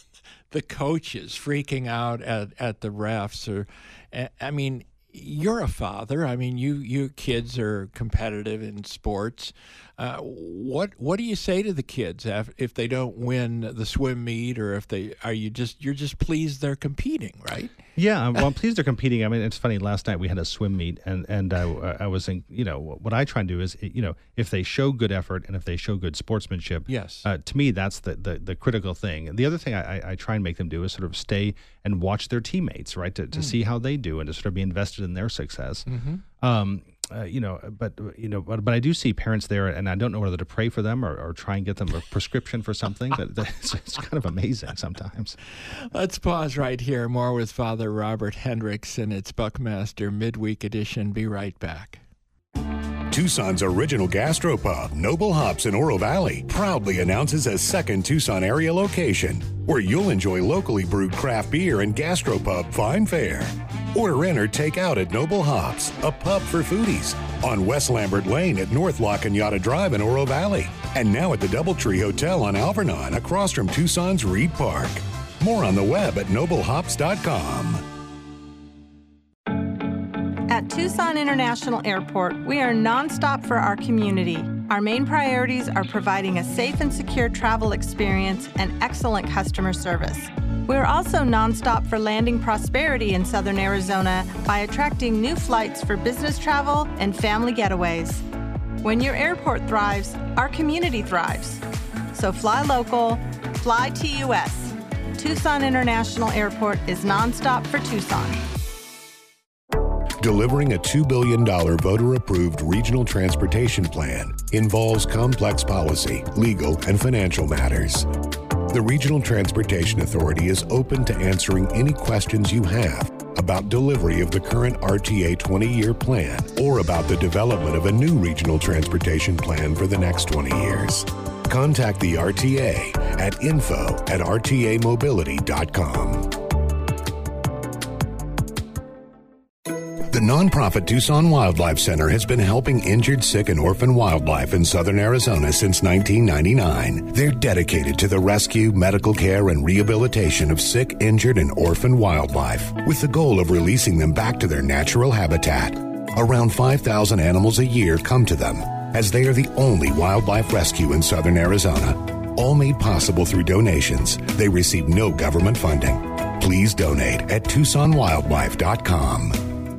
the coaches freaking out at, at the refs, or, I mean, you're a father. I mean, you, you kids are competitive in sports. Uh, what what do you say to the kids if, if they don't win the swim meet, or if they are you just you're just pleased they're competing, right? Yeah, well, I'm pleased they're competing. I mean, it's funny. Last night we had a swim meet, and and I, I was in. You know, what I try and do is, you know, if they show good effort and if they show good sportsmanship, yes, uh, to me that's the, the the critical thing. And the other thing I, I try and make them do is sort of stay and watch their teammates, right, to to mm. see how they do and to sort of be invested in their success. Mm-hmm. Um, Uh, you know, but you know, but, but I do see parents there, and I don't know whether to pray for them or, or try and get them a prescription for something. But it's, it's kind of amazing sometimes. Let's pause right here. More with Father Robert Hendrickson. It's Buckmaster Midweek Edition. Be right back. Tucson's original gastropub, Noble Hops in Oro Valley, proudly announces a second Tucson area location where you'll enjoy locally brewed craft beer and gastropub fine fare. Order in or take out at Noble Hops, a pub for foodies, on West Lambert Lane at North La Cañada Drive in Oro Valley, and now at the Doubletree Hotel on Alvernon across from Tucson's Reed Park. More on the web at noble hops dot com. At Tucson International Airport, we are nonstop for our community. Our main priorities are providing a safe and secure travel experience and excellent customer service. We're also nonstop for landing prosperity in Southern Arizona by attracting new flights for business travel and family getaways. When your airport thrives, our community thrives. So fly local, fly T U S. Tucson International Airport is nonstop for Tucson. Delivering a two billion dollars voter-approved regional transportation plan involves complex policy, legal, and financial matters. The Regional Transportation Authority is open to answering any questions you have about delivery of the current R T A twenty-year plan or about the development of a new regional transportation plan for the next twenty years. Contact the R T A at info at r t a mobility dot com. The nonprofit Tucson Wildlife Center has been helping injured, sick, and orphan wildlife in southern Arizona since nineteen ninety-nine. They're dedicated to the rescue, medical care, and rehabilitation of sick, injured, and orphan wildlife, with the goal of releasing them back to their natural habitat. Around five thousand animals a year come to them, as they are the only wildlife rescue in southern Arizona. All made possible through donations. They receive no government funding. Please donate at tucson wildlife dot com.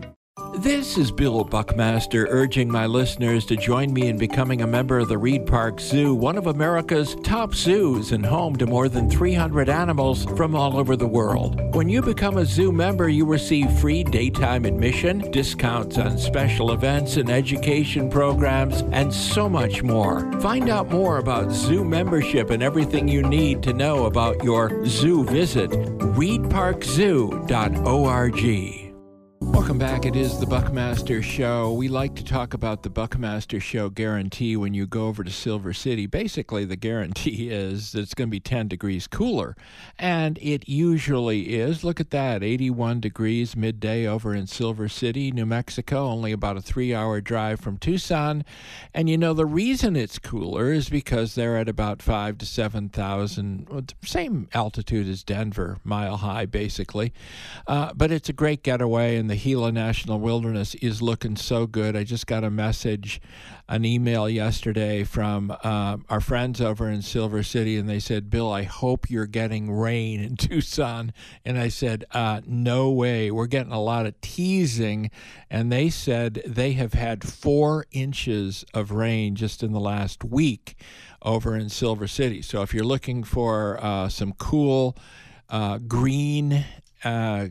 This is Bill Buckmaster urging my listeners to join me in becoming a member of the Reed Park Zoo, one of America's top zoos and home to more than three hundred animals from all over the world. When you become a zoo member, you receive free daytime admission, discounts on special events and education programs, and so much more. Find out more about zoo membership and everything you need to know about your zoo visit. reed park zoo dot org. Welcome back. It is the Buckmaster Show. We like to talk about the Buckmaster Show guarantee when you go over to Silver City. Basically, the guarantee is that it's going to be ten degrees cooler, and it usually is. Look at that, eighty-one degrees midday over in Silver City, New Mexico, only about a three-hour drive from Tucson. And, you know, the reason it's cooler is because they're at about five to seven thousand, same altitude as Denver, mile high, basically. Uh, but it's a great getaway, and the Gila National Wilderness is looking so good. I just got a message, an email yesterday from uh, our friends over in Silver City, and they said, Bill, I hope you're getting rain in Tucson. And I said, uh, no way. We're getting a lot of teasing. And they said they have had four inches of rain just in the last week over in Silver City. So if you're looking for uh, some cool uh, green uh,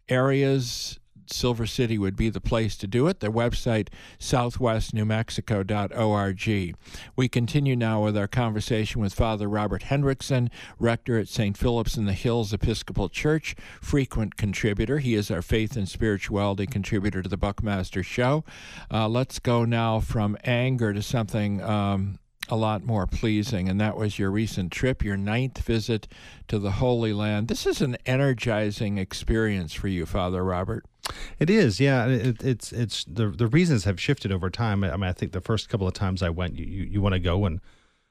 areas, Silver City would be the place to do it. Their website, southwest new mexico dot org. We continue now with our conversation with Father Robert Hendrickson, rector at Saint Philip's in the Hills Episcopal Church, frequent contributor. He is our faith and spirituality contributor to the Buckmaster Show. Uh, let's go now from anger to something um, a lot more pleasing, and that was your recent trip, your ninth visit to the Holy Land. This is an energizing experience for you, Father Robert. It is, yeah. It, it's it's the the reasons have shifted over time. I mean, I think the first couple of times I went, you you, you want to go and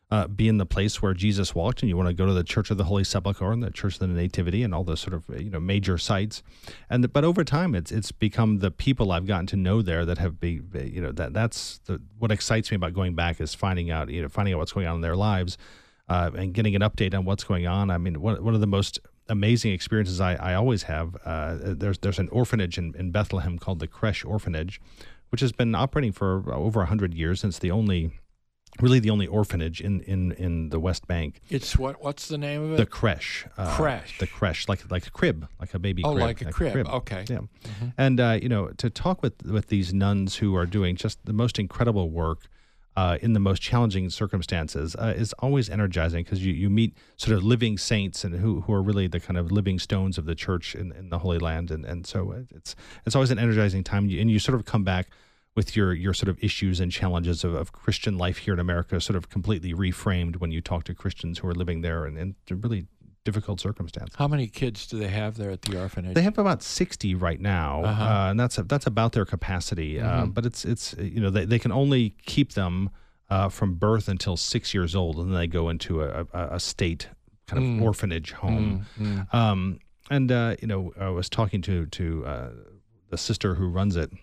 uh, be in the place where Jesus walked, and you want to go to the Church of the Holy Sepulchre and the Church of the Nativity and all those sort of you know major sites. And but over time, it's it's become the people I've gotten to know there that have be you know that that's the, what excites me about going back is finding out you know finding out what's going on in their lives uh, and getting an update on what's going on. I mean, one one of the most amazing experiences I, I always have. Uh, there's there's an orphanage in, in Bethlehem called the Creche Orphanage, which has been operating for over one hundred years. And it's the only, really the only orphanage in, in, in the West Bank. It's what? What's the name of it? The Creche. Uh, Creche. The Creche, like like a crib, like a baby oh, crib. Oh, like a like crib. A crib. Okay. Yeah. Mm-hmm. And, uh, you know, to talk with, with these nuns who are doing just the most incredible work Uh, in the most challenging circumstances uh, is always energizing because you, you meet sort of living saints and who, who are really the kind of living stones of the church in, in the Holy Land. And, and so it's it's always an energizing time. And you sort of come back with your, your sort of issues and challenges of, of Christian life here in America sort of completely reframed when you talk to Christians who are living there in, in really difficult circumstances. How many kids do they have there at the orphanage? They have about sixty right now, uh-huh. uh, and that's that's about their capacity. Mm-hmm. Uh, but it's it's you know they, they can only keep them uh, from birth until six years old, and then they go into a, a, a state kind of mm. orphanage home. Mm-hmm. Um, and uh, you know, I was talking to to uh, the sister who runs it,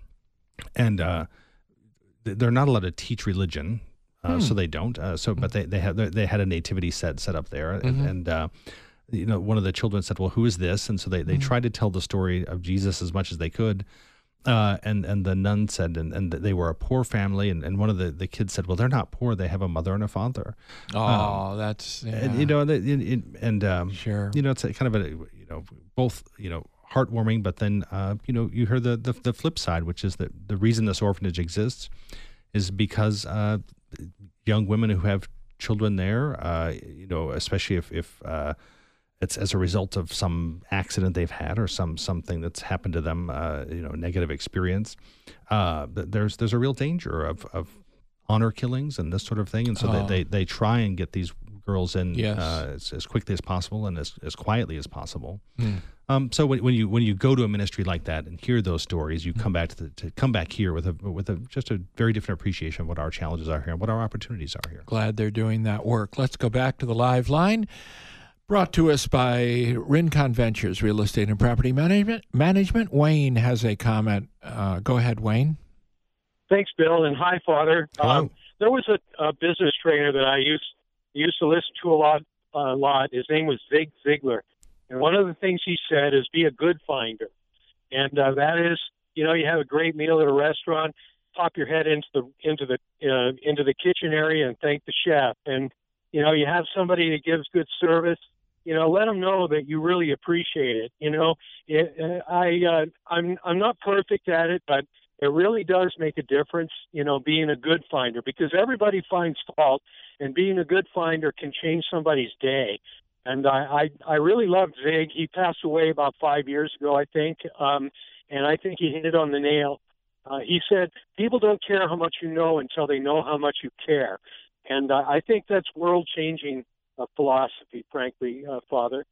and uh, they're not allowed to teach religion. Uh, hmm. So they don't. Uh, so, but they they had they had a nativity set set up there, and, mm-hmm. and uh, you know, one of the children said, "Well, who is this?" And so they, they mm-hmm. tried to tell the story of Jesus as much as they could. Uh, and and the nun said, and, and they were a poor family, and, and one of the, the kids said, "Well, they're not poor; they have a mother and a father." Oh, um, that's yeah. and, you know, it, it, and um, sure, you know, it's a kind of a you know both you know heartwarming, but then uh, you know you hear the, the the flip side, which is that the reason this orphanage exists is because uh, young women who have children there, uh, you know, especially if if uh, it's as a result of some accident they've had or some something that's happened to them, uh, you know, negative experience. Uh, there's there's a real danger of, of honor killings and this sort of thing, and so oh. they, they they try and get these girls in yes. uh, as, as quickly as possible and as, as quietly as possible. Mm. Um, so when, when you when you go to a ministry like that and hear those stories, you mm. come back to, the, to come back here with a with a just a very different appreciation of what our challenges are here and what our opportunities are here. Glad they're doing that work. Let's go back to the live line. Brought to us by Rincon Ventures, Real Estate and Property Management. Management. Wayne has a comment. Uh, go ahead, Wayne. Thanks, Bill, and hi, Father. Hello. Um, there was a, a business trainer that I used used to listen to a lot. A lot. His name was Zig Ziglar, and one of the things he said is be a good finder, and uh, that is, you know, you have a great meal at a restaurant, pop your head into the into the uh, into the kitchen area and thank the chef, and you know, you have somebody that gives good service. You know, let them know that you really appreciate it. You know, it, I uh, I'm I'm not perfect at it, but it really does make a difference. You know, being a good finder, because everybody finds fault, and being a good finder can change somebody's day. And I I, I really loved Zig. He passed away about five years ago, I think, um, and I think he hit it on the nail. Uh, he said, "People don't care how much you know until they know how much you care," and uh, I think that's world-changing. Uh, philosophy, frankly, uh, Father.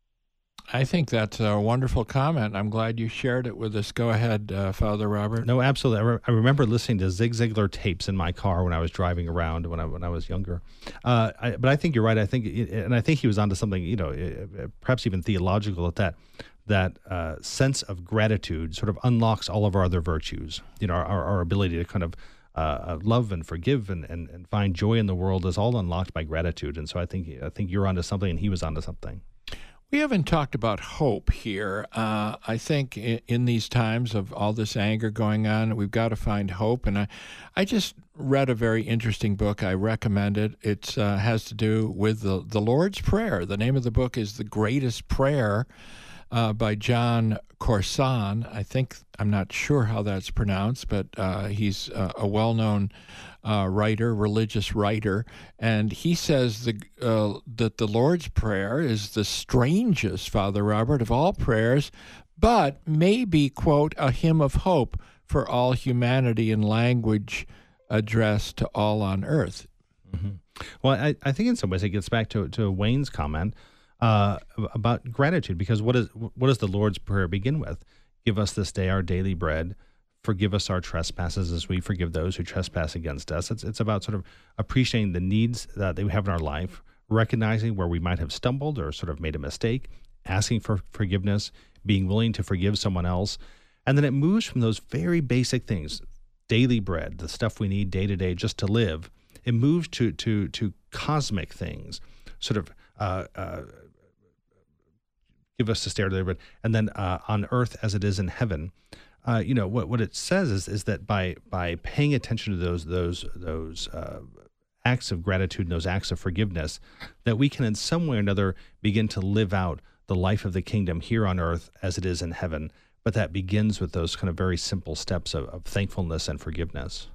I think that's a wonderful comment. I'm glad you shared it with us. Go ahead, uh, Father Robert. No, absolutely. I, re- I remember listening to Zig Ziglar tapes in my car when I was driving around when I when I was younger. Uh, I, but I think you're right. I think, and I think he was onto something, you know, perhaps even theological at that. That uh, sense of gratitude sort of unlocks all of our other virtues. You know, our, our ability to kind of Uh, love and forgive and, and, and find joy in the world is all unlocked by gratitude. And so I think I think you're onto something and he was onto something. We haven't talked about hope here. Uh, I think in, in these times of all this anger going on, we've got to find hope. And I, I just read a very interesting book. I recommend it. It uh, has to do with the, the Lord's Prayer. The name of the book is The Greatest Prayer. Uh, by John Corson. I think, I'm not sure how that's pronounced, but uh, he's uh, a well-known uh, writer, religious writer, and he says the, uh, that the Lord's Prayer is the strangest, Father Robert, of all prayers, but maybe, quote, a hymn of hope for all humanity in language addressed to all on earth. Mm-hmm. Well, I, I think in some ways it gets back to, to Wayne's comment Uh, about gratitude, because what is what does the Lord's Prayer begin with? Give us this day our daily bread, forgive us our trespasses as we forgive those who trespass against us. It's it's about sort of appreciating the needs that we have in our life, recognizing where we might have stumbled or sort of made a mistake, asking for forgiveness, being willing to forgive someone else. And then it moves from those very basic things, daily bread, the stuff we need day to day just to live. It moves to to to cosmic things, sort of uh, uh, give us the stare daily bread, and then uh, on earth as it is in heaven. Uh, you know what what it says is is that by by paying attention to those those those uh, acts of gratitude and those acts of forgiveness, that we can in some way or another begin to live out the life of the kingdom here on earth as it is in heaven. But that begins with those kind of very simple steps of, of thankfulness and forgiveness.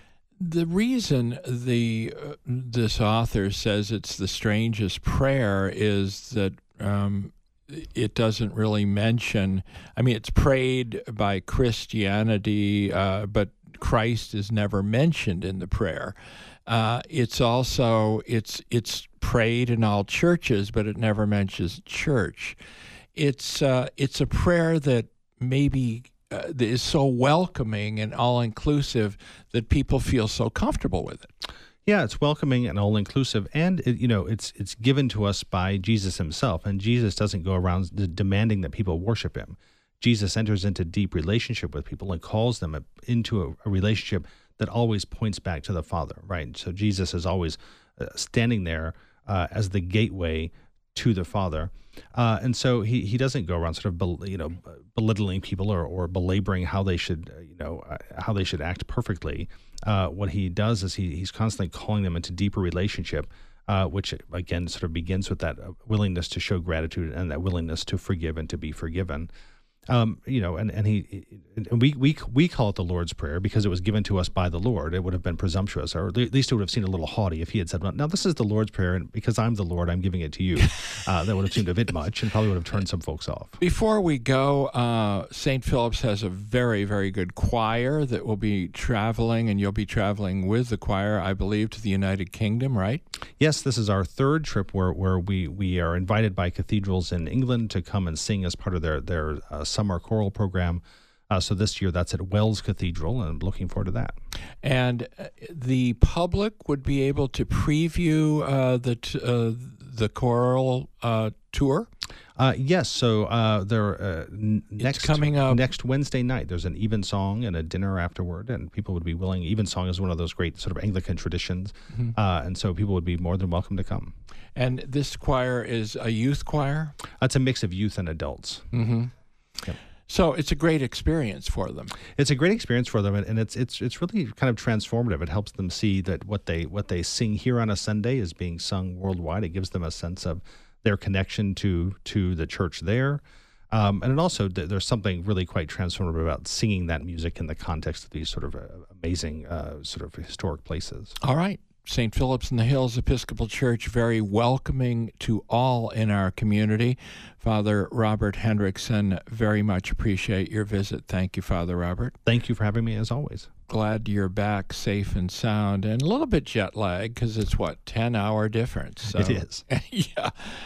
The reason the uh, this author says it's the strangest prayer is that um, it doesn't really mention, I mean, it's prayed by Christianity, uh, but Christ is never mentioned in the prayer. Uh, it's also, it's it's prayed in all churches, but it never mentions church. It's uh, it's a prayer that maybe uh, that is so welcoming and all-inclusive that people feel so comfortable with it. Yeah, it's welcoming and all-inclusive, and it, you know, it's it's given to us by Jesus himself, and Jesus doesn't go around d- demanding that people worship him. Jesus enters into deep relationship with people and calls them a, into a, a relationship that always points back to the Father, right? So Jesus is always uh, standing there uh, as the gateway to the Father. Uh, and so he, he doesn't go around sort of bel- you know belittling people or, or belaboring how they should uh, you know uh, how they should act perfectly. Uh, what he does is he he's constantly calling them into deeper relationship, uh, which again sort of begins with that willingness to show gratitude and that willingness to forgive and to be forgiven. Um, you know, and, and he, and we, we, we call it the Lord's Prayer because it was given to us by the Lord. It would have been presumptuous, or at least it would have seemed a little haughty if he had said, well, now this is the Lord's Prayer, and because I'm the Lord, I'm giving it to you. Uh, that would have seemed a bit much and probably would have turned some folks off. Before we go, uh, Saint Philip's has a very, very good choir that will be traveling, and you'll be traveling with the choir, I believe, to the United Kingdom, right? Yes, this is our third trip where, where we, we are invited by cathedrals in England to come and sing as part of their, their uh, summer choral program. Uh, so this year that's at Wells Cathedral, and I'm looking forward to that. And uh, the public would be able to preview uh, the t- uh, the choral uh, tour? Uh, yes. So uh, there uh, n- next coming up next Wednesday night. There's an evensong and a dinner afterward, and people would be willing. Evensong is one of those great sort of Anglican traditions, mm-hmm. uh, and so people would be more than welcome to come. And this choir is a youth choir? It's a mix of youth and adults. Mm-hmm. Yep. So it's a great experience for them. It's a great experience for them, and it's it's it's really kind of transformative. It helps them see that what they what they sing here on a Sunday is being sung worldwide. It gives them a sense of their connection to to the church there, um, and it also there's something really quite transformative about singing that music in the context of these sort of uh, amazing uh, sort of historic places. All right. Saint Philip's in the Hills Episcopal Church, very welcoming to all in our community. Father Robert Hendrickson, very much appreciate your visit. Thank you, Father Robert. Thank you for having me, as always. Glad you're back safe and sound, and a little bit jet lag because it's, what, ten-hour difference? So. It is. Yeah.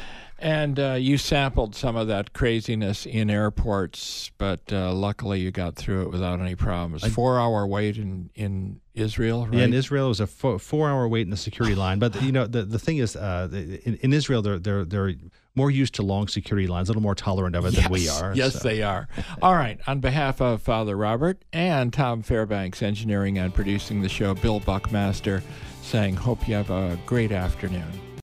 And uh, you sampled some of that craziness in airports, but uh, luckily you got through it without any problems. Four-hour wait in, in Israel, right? Yeah, in Israel it was a four, four-hour wait in the security line. But you know, the the thing is, uh, in, in Israel they're they're they're more used to long security lines, a little more tolerant of it yes, than we are. Yes, so. they are. All right. On behalf of Father Robert and Tom Fairbanks, engineering and producing the show, Bill Buckmaster, saying, hope you have a great afternoon.